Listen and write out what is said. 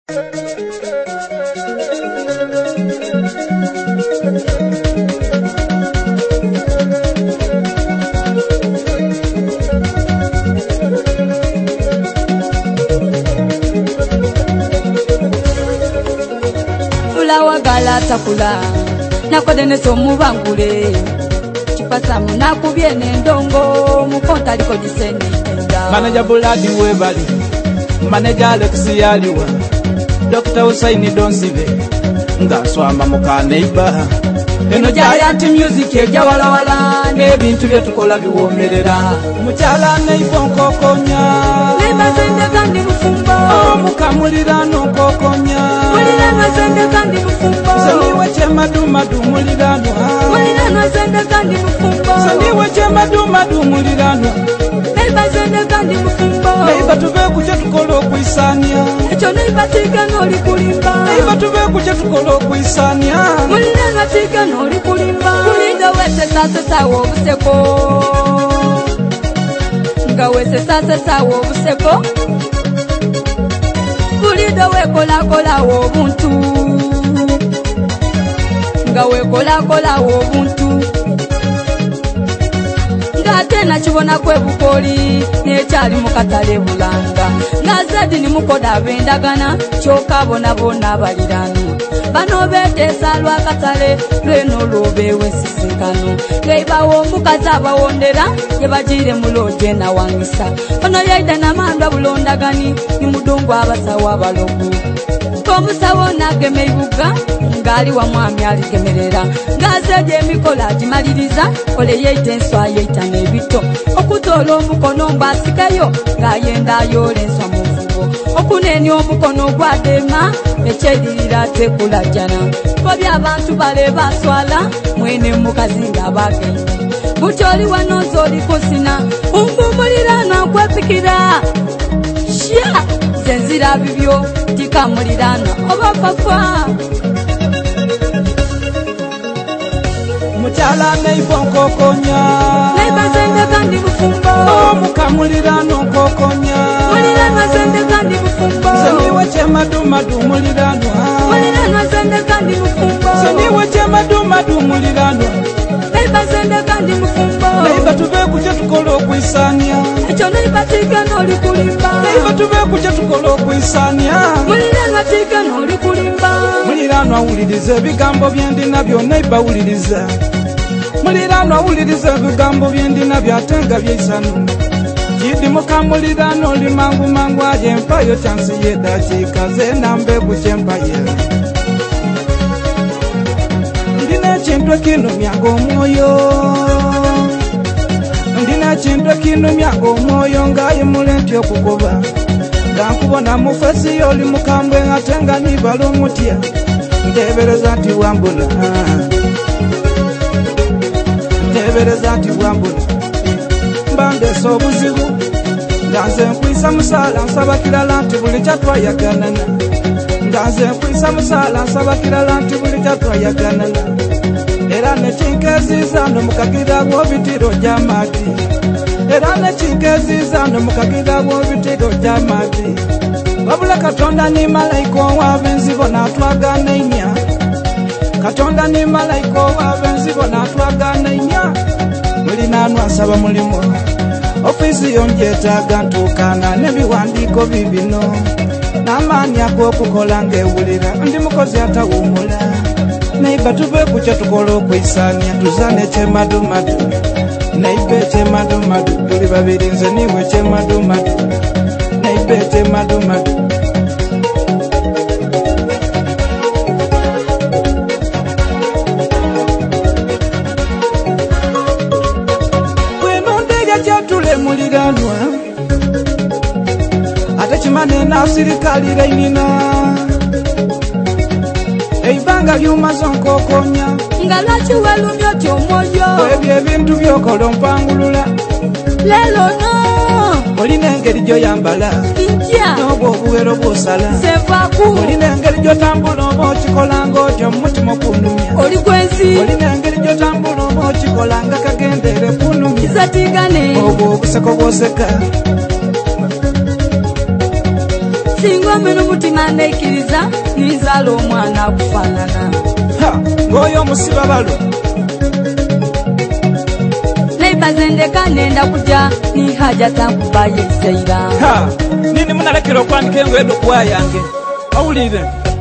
Galata kula nakodene somu bangule chipasa munakubyene ndongo mukonta liko diseni manager Buladi webali manager Alex yaliwa Dr. Usaini Donsive ngaswamba mukaneiba eno Giant music eja wala wala nebintu byetukola biwomerera muchala neifonkokonya nebazende kandi mufumba mukamulira nokokonya mulira nazende kandi mufumba saniwe chemadumadu mulirano mulira nazende kandi mufumba saniwe chemadumadu mulirano nebazende kandi mufumba neiba tuve kuja tukola okwisania echo neiba tika noli kulimba neiba tuve kuja tukola okwisania mulira natika noli kulimba kulinda wese sasa wo buseko nga wese sasa wo buseko kulinda wekola wo buntu nga wekola wo buntu tena chibona kwe bukoli nechali mukatale bulanga nazadi ni mukoda bendagana choka bona balirano bano betesa lwa katale lweno lobewe sisinkano leibawo mukazaba wondera yebajire muloje na wangisa ono yaida na manda bulondagani ni mudungu abasawa balogu komusawo nageme ibuga ngali wa mwami alikemerera ngazeje mikola jimaliriza ole yeitenswa yeitane bito okutolo omukono mbasikayo ngayenda yolenswa muvugo okuneni omukono gwadema echedirira tekula jana kobi abantu bale baswala mwene mukazinga bagende bucholi wanozoli kusina umbumulirana kwepikira shia zenzira bibyo tikamulirana obafafa muchala neifonkokonya nebazende kandi mufumba mukamulirano kokonya mulirana zende kandi mufumba saniwe chemadumadu mulirano mulirana zende kandi mufumba saniwe chemadumadu mulirano nebazende kandi mufumba neiba tuve kuja tukola okwisania echo neiba tika noli kulimba neiba tuve kuja tukola okwisania mulirana tika noli kulimba mulirano awuliriza ebigambo byendina byonna ibawuliriza mulirano awuliriza ebigambo byendina byatenga byeisano kidi mukamulirano oli mangu aje empayo chansi yedakika zenambe kuchempaye ndina chintu kinumyaga omwoyo ndina chintu kinumyaga omwoyo ngaye mulenti okugoba gankubona mufesi oli mukambwe atenga nibalo mutya ndebereza nti wambula ndebereza nti wambula mbandesa obuzibu nganze nkwisa musala nsaba kirala nti buli kyatwayaganana nganze nkwisa musala nsaba kirala nti buli kyatwayaganana era nekinkeziza nomukagira gw'obitiro gy'amati era nekinkeziza nomukagira gw'obitiro gy'amati wabula katonda ni malayika owabenzibo natwagana inya katonda ni malayika owabenzibo natwagana inya mulinanwa nsaba mulimo ofisi yonjetaga ntukana nebiwandiiko bibino n'amaani ag'okukola ng'ewulira ndi mukozi atawumula neiba tuve kucha tukola okwisania tuzane chemadumadu neibe chemadumadu tuli babiri nze niwe chemadumadu neibe chemadumadu wenondeja chatule muliranwa ate chimane na sirikali reinina eibanga lyumazo nkokonya ngalachi welumyo tyomoyo webye ebintu byokola mpangulula lelo no olina engeri gyoyambala inja n'obwo obuwero bwosala sevaku olina engeri gyotambula oba okikolanga otyo mumutima okunumya oli gwensi olina engeri gyotambula oba okikolanga kagendere kunumya kisatigane obwo obuseko bwoseka Singo meno mutima nekiriza nizala omwana kufanana. Ngoyo musiba balo. Nebazende kanenda kuja ni haja takubaye seira. Nini munalekero kwandika engwe ndo kwa yange. Awulire.